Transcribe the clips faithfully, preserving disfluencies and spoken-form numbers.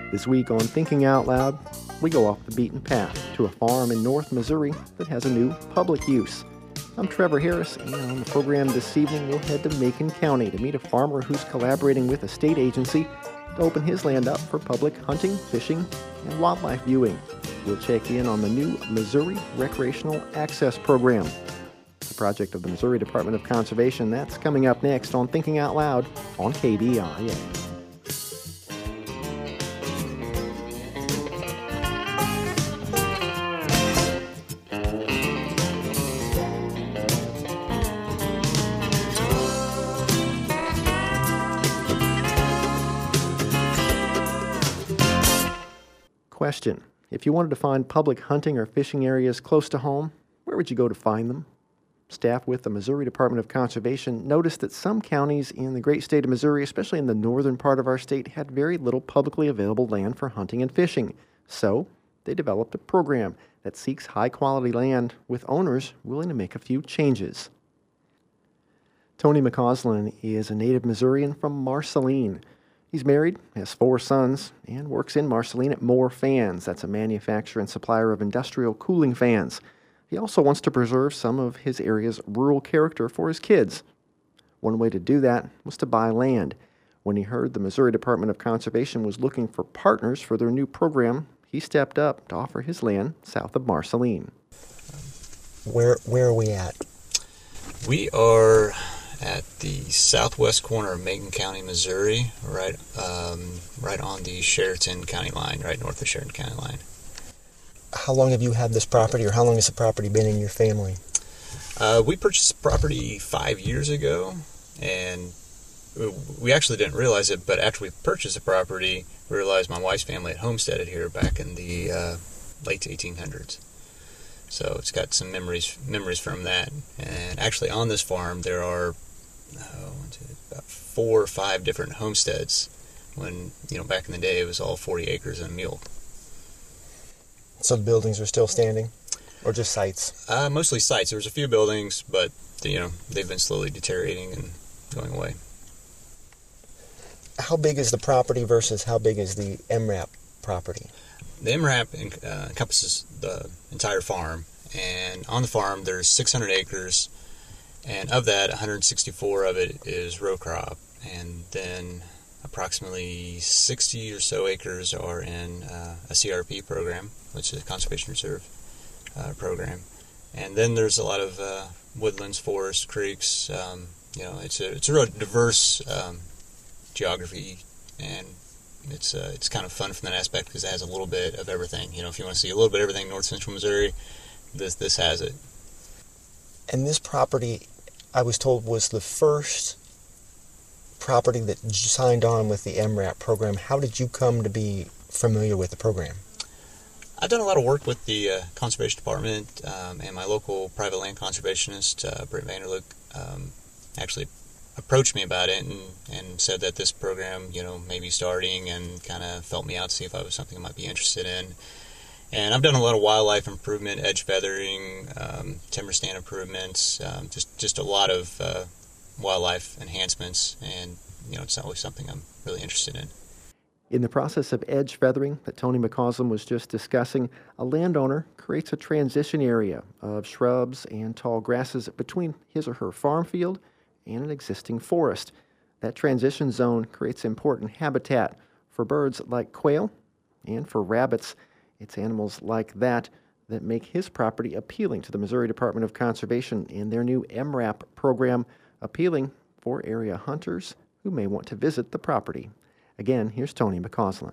This week on Thinking Out Loud, we go off the beaten path to a farm in North Missouri that has a new public use. I'm Trevor Harris, and on the program this evening, we'll head to Macon County to meet a farmer who's collaborating with a state agency to open his land up for public hunting, fishing, and wildlife viewing. We'll check in on the new Missouri Recreational Access Program, the project of the Missouri Department of Conservation. That's coming up next on Thinking Out Loud on K B I A. Question: if you wanted to find public hunting or fishing areas close to home, where would you go to find them? Staff with the Missouri Department of Conservation noticed that some counties in the great state of Missouri, especially in the northern part of our state, had very little publicly available land for hunting and fishing. So they developed a program that seeks high-quality land with owners willing to make a few changes. Tony McCausland is a native Missourian from Marceline. He's married, has four sons, and works in Marceline at Moore Fans. That's a manufacturer and supplier of industrial cooling fans. He also wants to preserve some of his area's rural character for his kids. One way to do that was to buy land. When he heard the Missouri Department of Conservation was looking for partners for their new program, he stepped up to offer his land south of Marceline. Where where are we at? We are at the southwest corner of Macon County, Missouri, right um, right on the Sheraton County line, right north of Sheraton County line. How long have you had this property, or how long has the property been in your family? Uh, we purchased the property five years ago, and we actually didn't realize it, but after we purchased the property, we realized my wife's family had homesteaded here back in the uh, late eighteen hundreds. So it's got some memories memories from that. And actually on this farm, there are oh, about four or five different homesteads when, you know, back in the day it was all forty acres and a mule. So the buildings are still standing, or just sites? Uh, mostly sites. There was a few buildings, but, you know, they've been slowly deteriorating and going away. How big is the property versus how big is the M RAP property? The M RAP uh, encompasses the entire farm, and on the farm there's six hundred acres, and of that, one hundred sixty-four of it is row crop, and then approximately sixty or so acres are in uh, a C R P program, which is a conservation reserve uh, program, and then there's a lot of uh, woodlands, forests, creeks. Um, you know, it's a it's a real diverse um, geography, and it's uh, it's kind of fun from that aspect because it has a little bit of everything. You know, if you want to see a little bit of everything north central Missouri, this this has it. And this property, I was told, was the first property that signed on with the M RAP program. How did you come to be familiar with the program? I've done a lot of work with the uh, Conservation Department, um, and my local private land conservationist, uh, Brent Vanderlook, um, actually approached me about it and, and said that this program, you know, may be starting, and kind of felt me out to see if I was something I might be interested in. And I've done a lot of wildlife improvement, edge feathering, um, timber stand improvements, um, just, just a lot of uh, wildlife enhancements, and, you know, it's always something I'm really interested in. In the process of edge feathering that Tony McCausland was just discussing, a landowner creates a transition area of shrubs and tall grasses between his or her farm field and an existing forest. That transition zone creates important habitat for birds like quail and for rabbits. It's animals like that that make his property appealing to the Missouri Department of Conservation and their new M RAP program, appealing for area hunters who may want to visit the property. Again, here's Tony McCausland.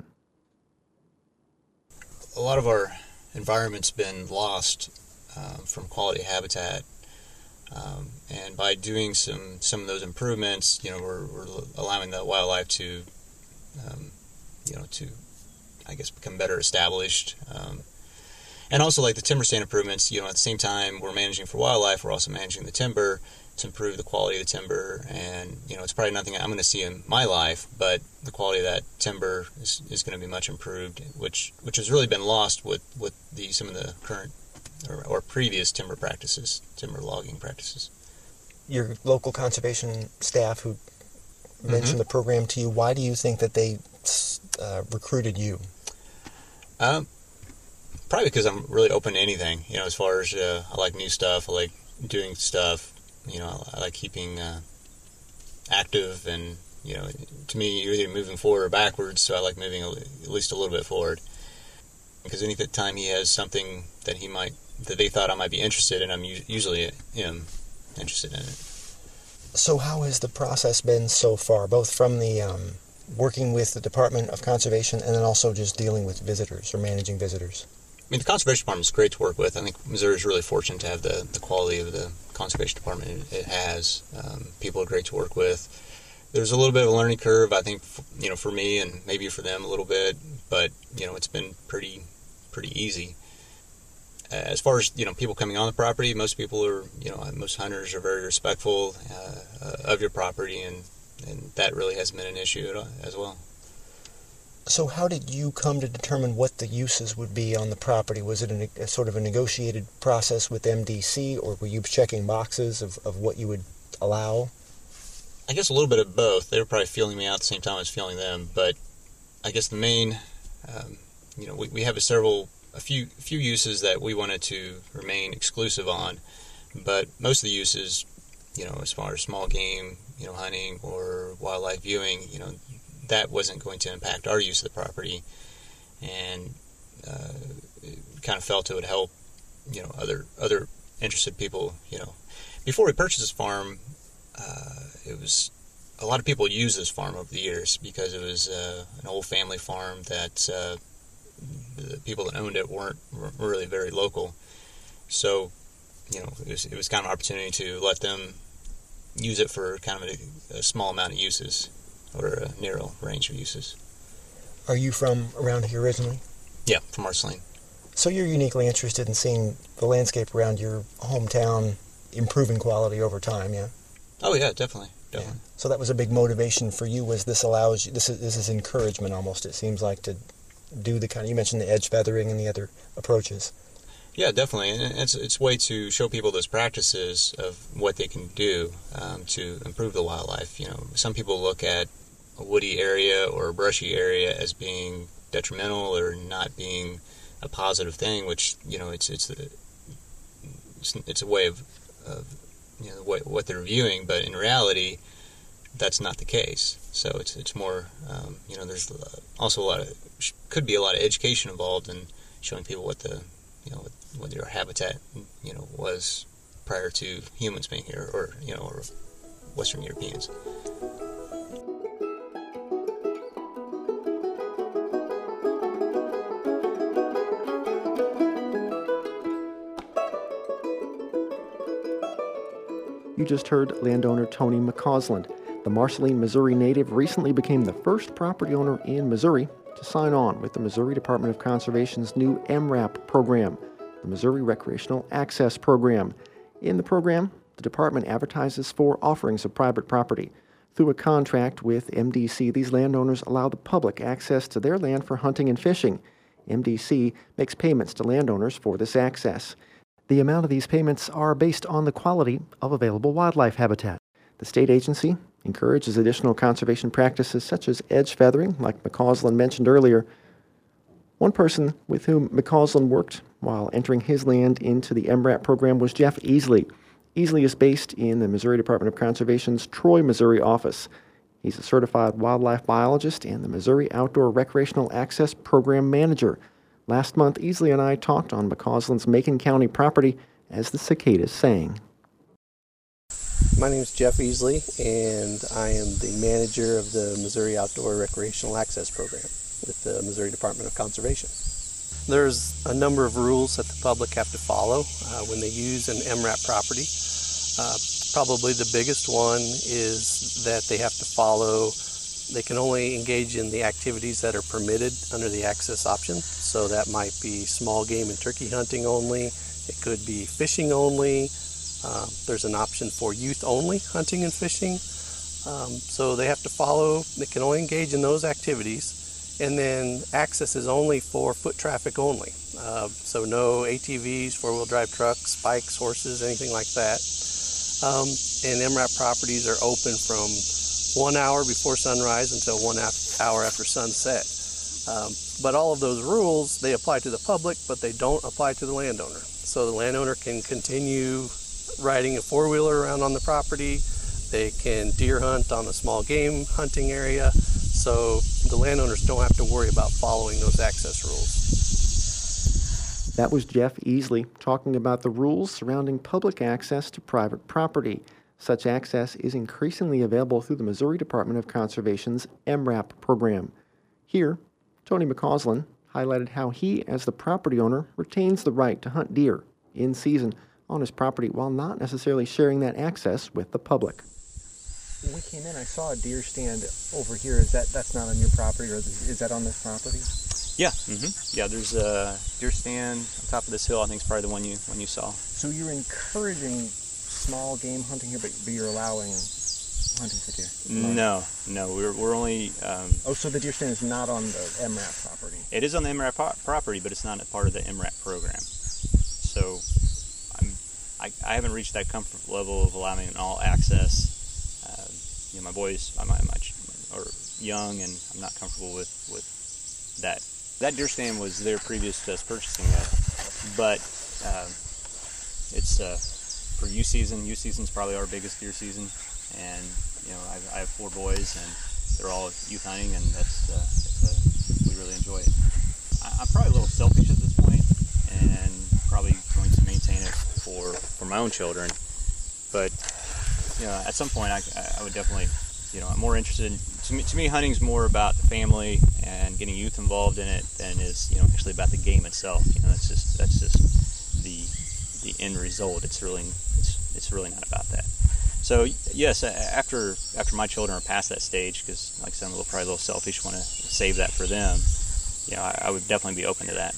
A lot of our environment's been lost uh, from quality habitat, um, and by doing some, some of those improvements, you know, we're, we're allowing the wildlife to, um, you know, to, I guess, become better established. Um, and also, like the timber stand improvements, you know, at the same time we're managing for wildlife, we're also managing the timber to improve the quality of the timber. And, you know, it's probably nothing I'm going to see in my life, but the quality of that timber is, is going to be much improved, which which has really been lost with, with the some of the current or, or previous timber practices, timber logging practices. Your local conservation staff who mentioned mm-hmm. the program to you, why do you think that they uh, recruited you? Um, probably because I'm really open to anything. You know, as far as uh, I like new stuff, I like doing stuff. You know, I like keeping uh, active, and you know, to me, you're either moving forward or backwards. So I like moving at least a little bit forward. Because any time he has something that he might that they thought I might be interested in, I'm usually am interested in it. So how has the process been so far, both from the um, working with the Department of Conservation and then also just dealing with visitors or managing visitors? I mean, the Conservation Department is great to work with. I think Missouri is really fortunate to have the, the quality of the Conservation Department it has. Um, people are great to work with. There's a little bit of a learning curve, I think, you know, for me and maybe for them a little bit, but, you know, it's been pretty pretty easy. As far as, you know, people coming on the property, most people are, you know, most hunters are very respectful uh, of your property, and, and that really hasn't been an issue as well. So how did you come to determine what the uses would be on the property? Was it a, a sort of a negotiated process with M D C, or were you checking boxes of, of what you would allow? I guess a little bit of both. They were probably feeling me out at the same time I was feeling them, but I guess the main, um, you know, we, we have a several a few few uses that we wanted to remain exclusive on, but most of the uses, you know, as far as small game, you know, hunting or wildlife viewing, you know, that wasn't going to impact our use of the property, and uh, it kind of felt it would help, you know, other other interested people. You know, before we purchased this farm, uh, it was a lot of people used this farm over the years because it was uh, an old family farm that. Uh, The people that owned it weren't, weren't really very local, so you know it was, it was kind of an opportunity to let them use it for kind of a, a small amount of uses, or a narrow range of uses. Are you from around here originally? Yeah, from Marceline. So you're uniquely interested in seeing the landscape around your hometown improving quality over time, yeah? Oh yeah, definitely, definitely. Yeah. So that was a big motivation for you. Was this allows you? This is this is encouragement almost. It seems like to. Do the kind of, you mentioned the edge feathering and the other approaches. Yeah, definitely, and it's it's a way to show people those practices of what they can do um, to improve the wildlife. You know, some people look at a woody area or a brushy area as being detrimental or not being a positive thing, which you know it's it's a, it's, it's a way of, of you know what what they're viewing, but in reality, that's not the case. So it's it's more um, you know there's also a lot of could be a lot of education involved in showing people what the you know what, what their habitat you know was prior to humans being here, or you know or Western Europeans. You just heard landowner Tony McCausland. The Marceline, Missouri native recently became the first property owner in Missouri to sign on with the Missouri Department of Conservation's new M RAP program, the Missouri Recreational Access Program. In the program, the department advertises for offerings of private property. Through a contract with M D C, these landowners allow the public access to their land for hunting and fishing. M D C makes payments to landowners for this access. The amount of these payments are based on the quality of available wildlife habitat. The state agency encourages additional conservation practices such as edge feathering, like McCausland mentioned earlier. One person with whom McCausland worked while entering his land into the M RAP program was Jeff Easley. Easley is based in the Missouri Department of Conservation's Troy, Missouri office. He's a certified wildlife biologist and the Missouri Outdoor Recreational Access Program manager. Last month, Easley and I talked on McCausland's Macon County property as the cicadas sang. My name is Jeff Easley, and I am the manager of the Missouri Outdoor Recreational Access Program with the Missouri Department of Conservation. There's a number of rules that the public have to follow uh, when they use an M RAP property. Uh, probably the biggest one is that they have to follow, they can only engage in the activities that are permitted under the access option. So that might be small game and turkey hunting only, it could be fishing only. Uh, there's an option for youth-only hunting and fishing. Um, so they have to follow, they can only engage in those activities. And then access is only for foot traffic only. Uh, so no A T Vs, four-wheel drive trucks, bikes, horses, anything like that. Um, and M RAP properties are open from one hour before sunrise until one, after, hour after sunset. Um, but all of those rules, they apply to the public, but they don't apply to the landowner. So the landowner can continue riding a four-wheeler around on the property. They can deer hunt on a small game hunting area. So the landowners don't have to worry about following those access rules. That was Jeff Easley talking about the rules surrounding public access to private property. Such access is increasingly available through the Missouri Department of Conservation's M RAP program. Here, Tony McCausland highlighted how he, as the property owner, retains the right to hunt deer in season on his property while not necessarily sharing that access with the public. When we came in, I saw a deer stand over here. Is that that's not on your property, or is, is that on this property? Yeah, mm-hmm. yeah. There's a deer stand on top of this hill. I think it's probably the one you one you saw. So you're encouraging small game hunting here, but, but you're allowing hunting for deer? No, no. We're we're only. Um, oh, so the deer stand is not on the M RAP property? It is on the M RAP po- property, but it's not a part of the M RAP program. So, I'm I, I haven't reached that comfort level of allowing all access. Uh, you know, my boys, my my are young, and I'm not comfortable with with that. That deer stand was there previous to us purchasing it, but uh, it's uh, for youth season. Youth season's probably our biggest deer season, and you know I, I have four boys, and they're all youth hunting, and that's, uh, it's, uh, we really enjoy it. I, I'm probably a little selfish at this point, and probably going to maintain it for for my own children, but you know at some point I, I would definitely. You know, I'm more interested in, to me, to me, hunting's more about the family and getting youth involved in it than is, you know, actually about the game itself. You know, that's just, that's just the, the end result. It's really, it's, it's really not about that. So, yes, after, after my children are past that stage, because, like I said, I'm a little, probably a little selfish, want to save that for them, you know, I, I would definitely be open to that.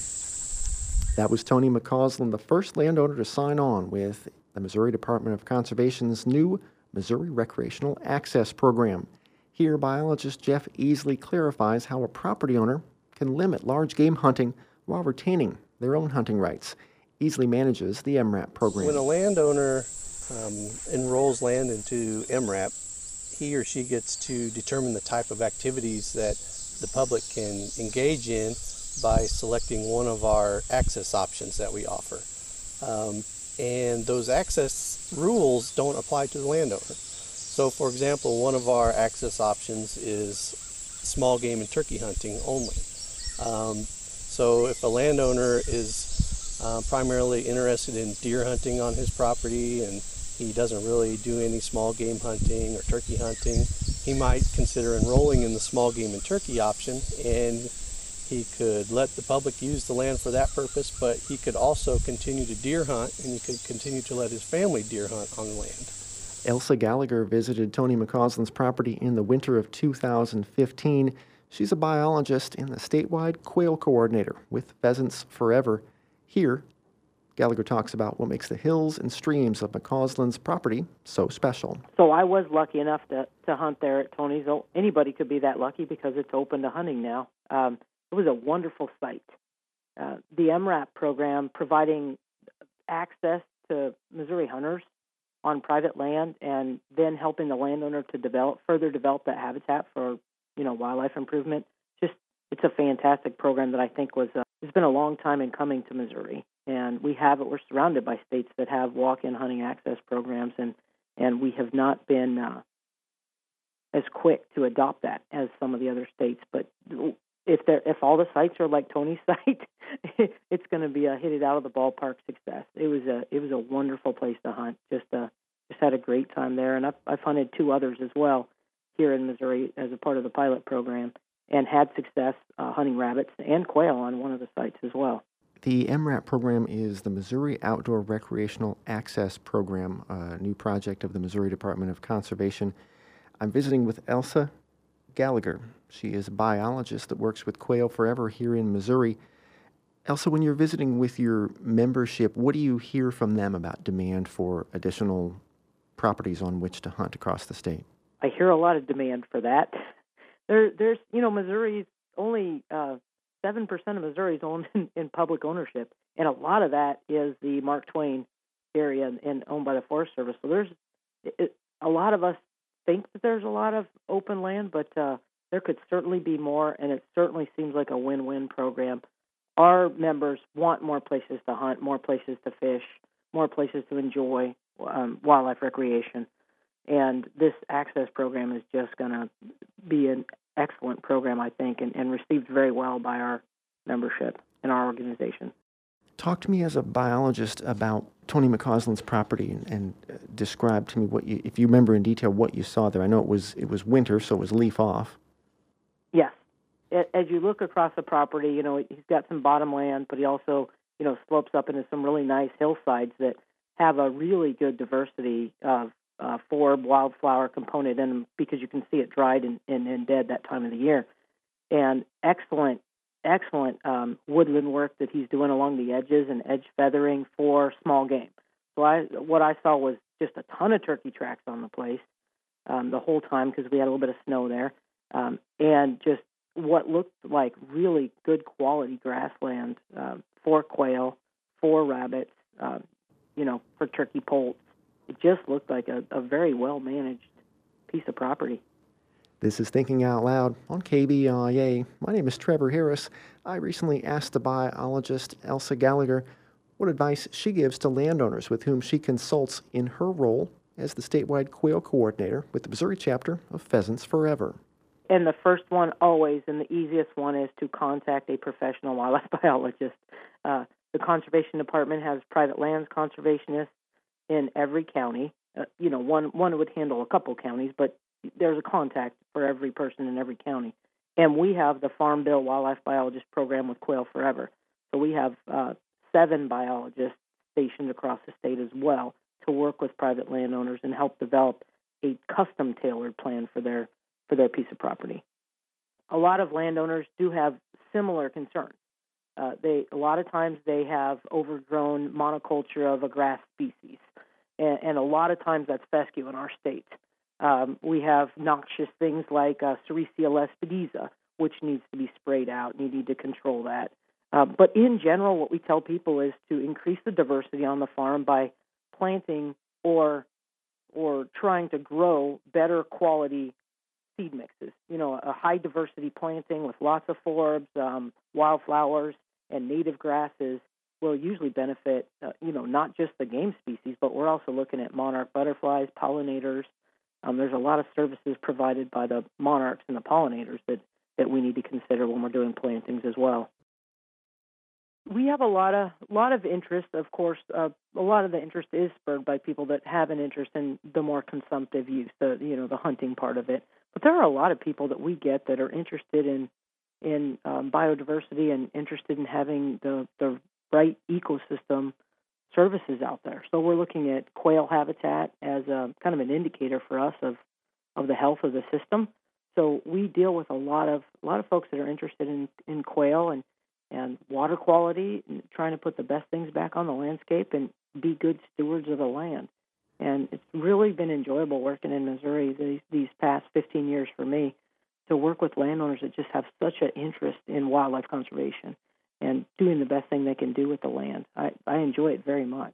That was Tony McCausland, the first landowner to sign on with the Missouri Department of Conservation's new Missouri Recreational Access Program. Here, biologist Jeff Easley clarifies how a property owner can limit large game hunting while retaining their own hunting rights. Easley manages the M RAP program. When a landowner um, enrolls land into M RAP, he or she gets to determine the type of activities that the public can engage in by selecting one of our access options that we offer. Um, And those access rules don't apply to the landowner. So, for example, one of our access options is small game and turkey hunting only. Um, so if a landowner is uh, primarily interested in deer hunting on his property and he doesn't really do any small game hunting or turkey hunting, he might consider enrolling in the small game and turkey option, and he could let the public use the land for that purpose, but he could also continue to deer hunt, and he could continue to let his family deer hunt on the land. Elsa Gallagher visited Tony McCausland's property in the winter of two thousand fifteen. She's a biologist and the statewide quail coordinator with Pheasants Forever. Here, Gallagher talks about what makes the hills and streams of McCausland's property so special. So I was lucky enough to, to hunt there at Tony's. Anybody could be that lucky because it's open to hunting now. Um, It was a wonderful site. Uh, the M RAP program providing access to Missouri hunters on private land and then helping the landowner to develop, further develop that habitat for, you know, wildlife improvement. Just, it's a fantastic program that I think was, uh, it's been a long time in coming to Missouri. And we have it, we're surrounded by states that have walk-in hunting access programs, and, and we have not been uh, as quick to adopt that as some of the other states. But If there, if all the sites are like Tony's site, it's going to be a hit it out of the ballpark success. It was a it was a wonderful place to hunt. Just uh, just had a great time there, and I've, I've hunted two others as well here in Missouri as a part of the pilot program, and had success uh, hunting rabbits and quail on one of the sites as well. The M RAP program is the Missouri Outdoor Recreational Access Program, a new project of the Missouri Department of Conservation. I'm visiting with Elsa Gallagher. She is a biologist that works with Quail Forever here in Missouri. Elsa, when you're visiting with your membership, what do you hear from them about demand for additional properties on which to hunt across the state? I hear a lot of demand for that. There, there's, you know, Missouri's only uh, seven percent of Missouri is owned in, in public ownership, and a lot of that is the Mark Twain area and, and owned by the Forest Service. So there's it, a lot of us think that there's a lot of open land, but uh, there could certainly be more, and it certainly seems like a win-win program. Our members want more places to hunt, more places to fish, more places to enjoy um, wildlife recreation. And this access program is just going to be an excellent program, I think, and, and received very well by our membership and our organization. Talk to me as a biologist about Tony McCausland's property and, and uh, describe to me what you, if you remember in detail, what you saw there. I know it was it was winter, so it was leaf off. Yes. As you look across the property, you know, he's got some bottomland, but he also, you know, slopes up into some really nice hillsides that have a really good diversity of uh, forb, wildflower component in them because you can see it dried and, and, and dead that time of the year. And excellent, excellent um, woodland work that he's doing along the edges and edge feathering for small game. So I, what I saw was just a ton of turkey tracks on the place um, the whole time because we had a little bit of snow there. Um, and just what looked like really good quality grassland uh, for quail, for rabbits, uh, you know, for turkey poults. It just looked like a, a very well-managed piece of property. This is Thinking Out Loud on K B I A. My name is Trevor Harris. I recently asked the biologist Elsa Gallagher what advice she gives to landowners with whom she consults in her role as the statewide quail coordinator with the Missouri chapter of Pheasants Forever. And the first one always, and the easiest one, is to contact a professional wildlife biologist. Uh, the Conservation Department has private lands conservationists in every county. Uh, you know, one one would handle a couple counties, but there's a contact for every person in every county. And we have the Farm Bill Wildlife Biologist Program with Quail Forever. So we have uh, seven biologists stationed across the state as well to work with private landowners and help develop a custom-tailored plan for their for their piece of property. A lot of landowners do have similar concerns. Uh, they a lot of times they have overgrown monoculture of a grass species, and, and a lot of times that's fescue in our state. Um, we have noxious things like uh, Sericea lespedeza, which needs to be sprayed out, and you need to control that. Uh, but in general, what we tell people is to increase the diversity on the farm by planting or or trying to grow better quality seed mixes. You know, a high diversity planting with lots of forbs, um, wildflowers, and native grasses will usually benefit, uh, you know, not just the game species, but we're also looking at monarch butterflies, pollinators. Um, there's a lot of services provided by the monarchs and the pollinators that, that we need to consider when we're doing plantings as well. We have a lot of lot of interest, of course. Uh, a lot of the interest is spurred by people that have an interest in the more consumptive use, the you know the hunting part of it. But there are a lot of people that we get that are interested in in um, biodiversity and interested in having the the right ecosystem services out there. So we're looking at quail habitat as a kind of an indicator for us of of the health of the system. So we deal with a lot of a lot of folks that are interested in in quail and and water quality, and trying to put the best things back on the landscape and be good stewards of the land. And it's really been enjoyable working in Missouri these, these past fifteen years for me to work with landowners that just have such an interest in wildlife conservation and doing the best thing they can do with the land. I, I enjoy it very much.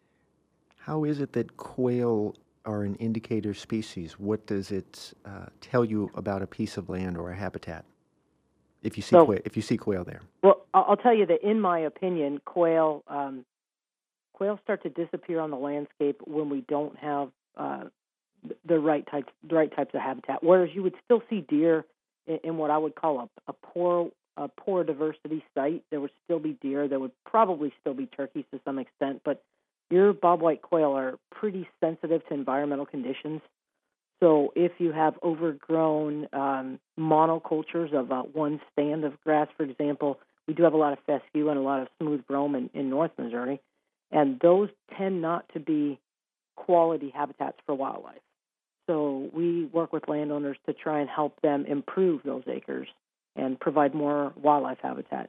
How is it that quail are an indicator species? What does it uh, tell you about a piece of land or a habitat? If you see So, quail, if you see quail there. Well, I'll I'll tell you that in my opinion, quail um, quail start to disappear on the landscape when we don't have uh, the right types the right types of habitat. Whereas you would still see deer in, in what I would call a, a poor a poor diversity site. There would still be deer. There would probably still be turkeys to some extent, but your bobwhite quail are pretty sensitive to environmental conditions. So if you have overgrown um, monocultures of uh, one stand of grass, for example, we do have a lot of fescue and a lot of smooth brome in, in North Missouri, and those tend not to be quality habitats for wildlife. So we work with landowners to try and help them improve those acres and provide more wildlife habitat.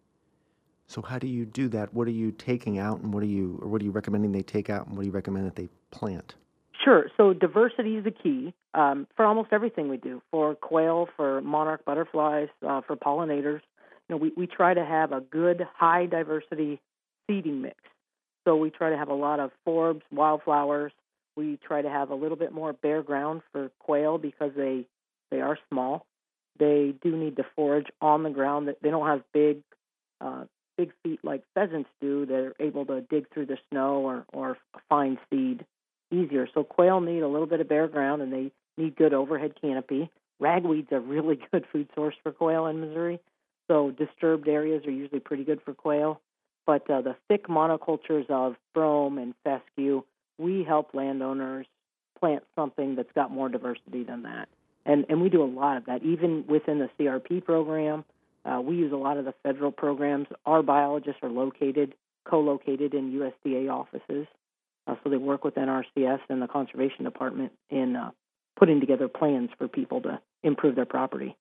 So how do you do that? What are you taking out, and what are you, or what are you recommending they take out, and what do you recommend that they plant? Sure. So diversity is the key um, for almost everything we do. For quail, for monarch butterflies, uh, for pollinators, you know, we, we try to have a good high diversity seeding mix. So we try to have a lot of forbs, wildflowers. We try to have a little bit more bare ground for quail because they they are small. They do need to forage on the ground. They don't have big uh, big feet like pheasants do. They're able to dig through the snow or, or find seed easier. So quail need a little bit of bare ground, and they need good overhead canopy. Ragweed's a really good food source for quail in Missouri, so disturbed areas are usually pretty good for quail. But uh, the thick monocultures of brome and fescue, we help landowners plant something that's got more diversity than that. And and we do a lot of that, even within the C R P program. Uh, we use a lot of the federal programs. Our biologists are located, co-located in U S D A offices, uh, so they work with N R C S and the Conservation Department in uh, putting together plans for people to improve their property.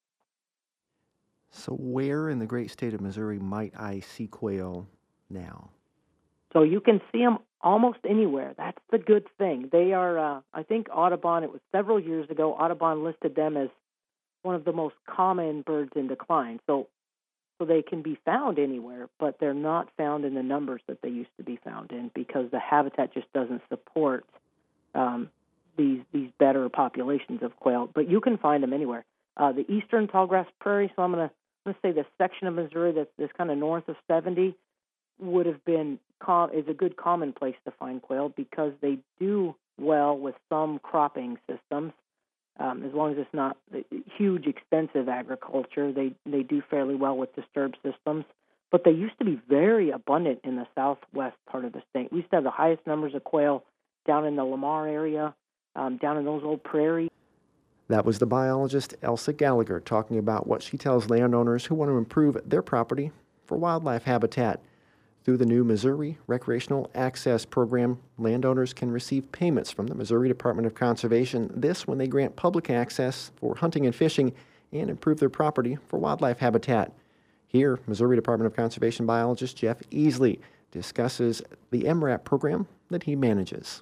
So where in the great state of Missouri might I see quail now? So you can see them almost anywhere. That's the good thing. They are, uh, I think Audubon, it was several years ago, Audubon listed them as one of the most common birds in decline. So so they can be found anywhere, but they're not found in the numbers that they used to be found in because the habitat just doesn't support um, these these better populations of quail. But you can find them anywhere. Uh, the eastern tallgrass prairie, so I'm going to let's say the section of Missouri that's, that's kind of north of seventy, would have been com- is a good common place to find quail because they do well with some cropping systems. Um, as long as it's not huge, expensive agriculture, they, they do fairly well with disturbed systems. But they used to be very abundant in the southwest part of the state. We used to have the highest numbers of quail down in the Lamar area, um, down in those old prairies. That was the biologist Elsa Gallagher talking about what she tells landowners who want to improve their property for wildlife habitat. Through the new Missouri Recreational Access Program, landowners can receive payments from the Missouri Department of Conservation, this when they grant public access for hunting and fishing and improve their property for wildlife habitat. Here, Missouri Department of Conservation biologist Jeff Easley discusses the M RAP program that he manages.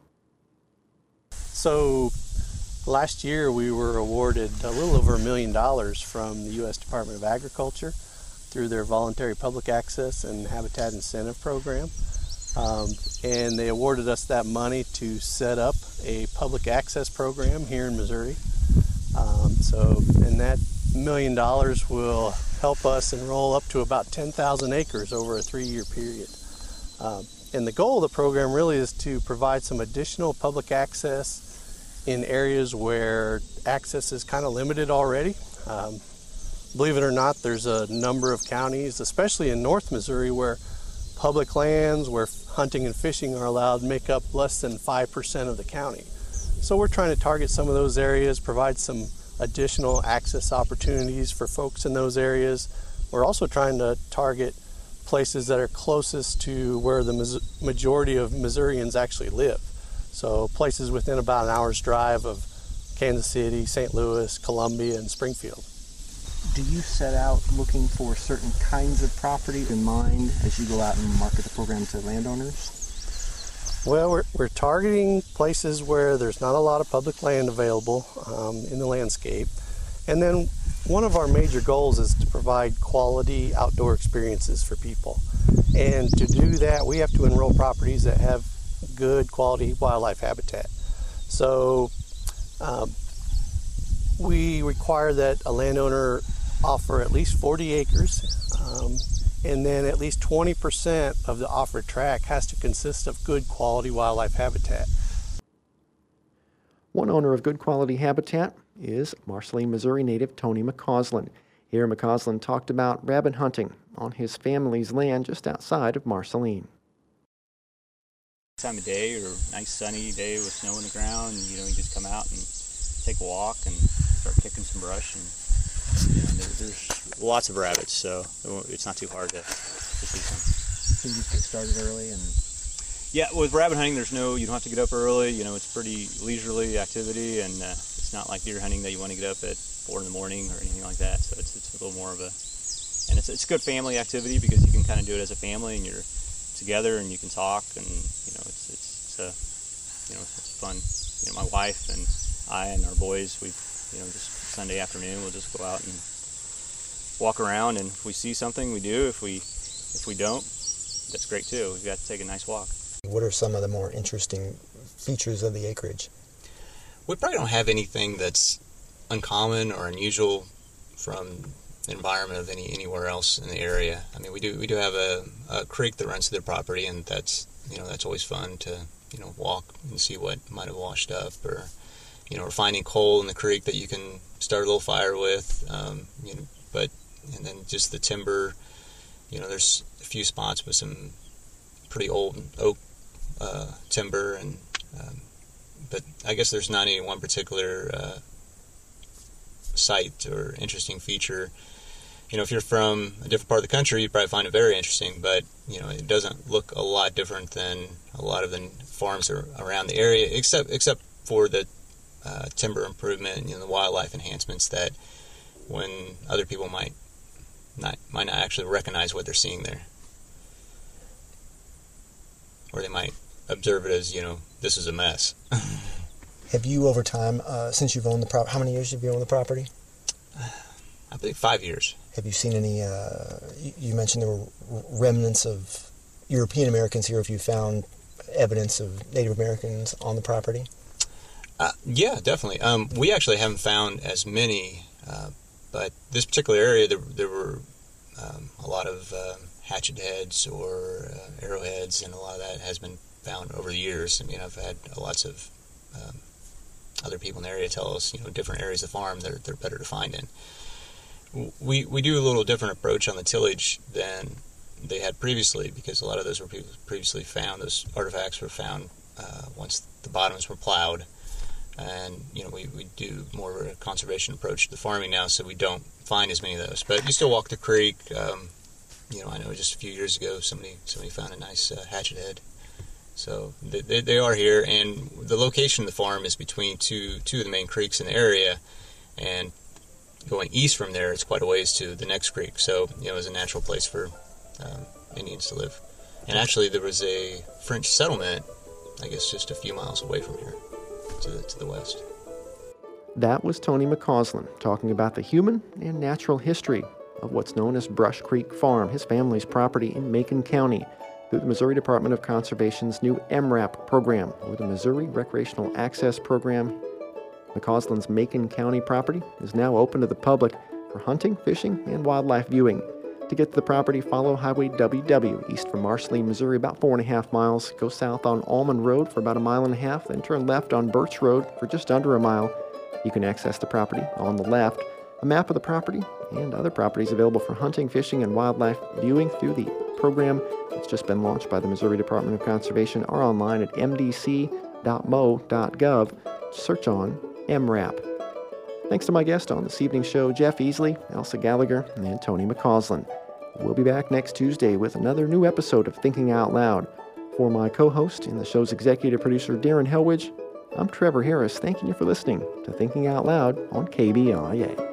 So last year we were awarded a little over a million dollars from the U S Department of Agriculture through their Voluntary Public Access and Habitat Incentive Program. Um, and they awarded us that money to set up a public access program here in Missouri. Um, so, and that million dollars will help us enroll up to about ten thousand acres over a three-year period. Um, and the goal of the program really is to provide some additional public access in areas where access is kind of limited already. Um, Believe it or not, there's a number of counties, especially in North Missouri, where public lands, where hunting and fishing are allowed, make up less than five percent of the county. So we're trying to target some of those areas, provide some additional access opportunities for folks in those areas. We're also trying to target places that are closest to where the majority of Missourians actually live. So places within about an hour's drive of Kansas City, Saint Louis, Columbia, and Springfield. Do you set out looking for certain kinds of property in mind as you go out and market the program to landowners? Well, we're, we're targeting places where there's not a lot of public land available um, in the landscape. And then one of our major goals is to provide quality outdoor experiences for people. And to do that, we have to enroll properties that have good quality wildlife habitat. So um, we require that a landowner offer at least forty acres, um, and then at least twenty percent of the offered tract has to consist of good quality wildlife habitat. One owner of good quality habitat is Marceline, Missouri native Tony McCausland. Here, McCausland talked about rabbit hunting on his family's land just outside of Marceline. Time of day or nice sunny day with snow on the ground, and, you know, you just come out and take a walk and start kicking some brush, and you know, there's lots of rabbits, so it's not too hard to, to see some. So you just get started early and... Yeah, with rabbit hunting, there's no, you don't have to get up early. You know, it's pretty leisurely activity, and uh, it's not like deer hunting that you want to get up at four in the morning or anything like that. So it's it's a little more of a, and it's it's a good family activity because you can kind of do it as a family, and you're together, and you can talk, and you know, it's it's, it's a, you know, it's fun. You know, my wife and I and our boys, we, you know, just Sunday afternoon, we'll just go out and walk around, and if we see something, we do. If we if we don't, that's great too. We've got to take a nice walk. What are some of the more interesting features of the acreage? We probably don't have anything that's uncommon or unusual from the environment of any anywhere else in the area. I mean, we do we do have a, a creek that runs through their property, and that's you know that's always fun to you know walk and see what might have washed up, or you know, or finding coal in the creek that you can start a little fire with. Um, you know, but and then just the timber. You know, there's a few spots with some pretty old oak uh, timber, and um, but I guess there's not any one particular uh, site or interesting feature. You know, if you're from a different part of the country, you'd probably find it very interesting, but, you know, it doesn't look a lot different than a lot of the farms are around the area, except except for the uh, timber improvement and, you know, the wildlife enhancements that when other people might not might not actually recognize what they're seeing there. Or they might observe it as, you know, this is a mess. Have you, over time, uh, since you've owned the property, how many years have you owned the property? I believe five years. Have you seen any, uh, you, you mentioned there were remnants of European Americans here. Have you found evidence of Native Americans on the property? Uh, yeah, definitely. Um, we actually haven't found as many, uh, but this particular area, there, there were um, a lot of uh, hatchet heads or uh, arrowheads, and a lot of that has been found over the years. I mean, I've had lots of um, other people in the area tell us, you know, different areas of the farm they're, they're better to find in. We we do a little different approach on the tillage than they had previously, because a lot of those were previously found. Those artifacts were found uh, once the bottoms were plowed, and you know we, we do more of a conservation approach to the farming now, so we don't find as many of those. But you still walk the creek. Um, you know, I know just a few years ago somebody somebody found a nice uh, hatchet head. So they, they they are here, and the location of the farm is between two two of the main creeks in the area, and going east from there, it's quite a ways to the next creek. So, you know, it was a natural place for um, Indians to live. And actually, there was a French settlement, I guess, just a few miles away from here, to the, to the west. That was Tony McCausland talking about the human and natural history of what's known as Brush Creek Farm, his family's property in Macon County, through the Missouri Department of Conservation's new M RAP program, or the Missouri Recreational Access Program. McCausland's Macon County property is now open to the public for hunting, fishing, and wildlife viewing. To get to the property, follow Highway W W east from Marceline, Missouri, about four and a half miles. Go south on Almond Road for about a mile and a half, then turn left on Birch Road for just under a mile. You can access the property on the left. A map of the property and other properties available for hunting, fishing, and wildlife viewing through the program that's just been launched by the Missouri Department of Conservation are online at m d c dot m o dot gov. Search on M RAP. Thanks to my guest on this evening's show, Jeff Easley, Elsa Gallagher, and Tony McCausland. We'll be back next Tuesday with another new episode of Thinking Out Loud. For my co-host and the show's executive producer, Darren Helwich, I'm Trevor Harris, thanking you for listening to Thinking Out Loud on K B L I A.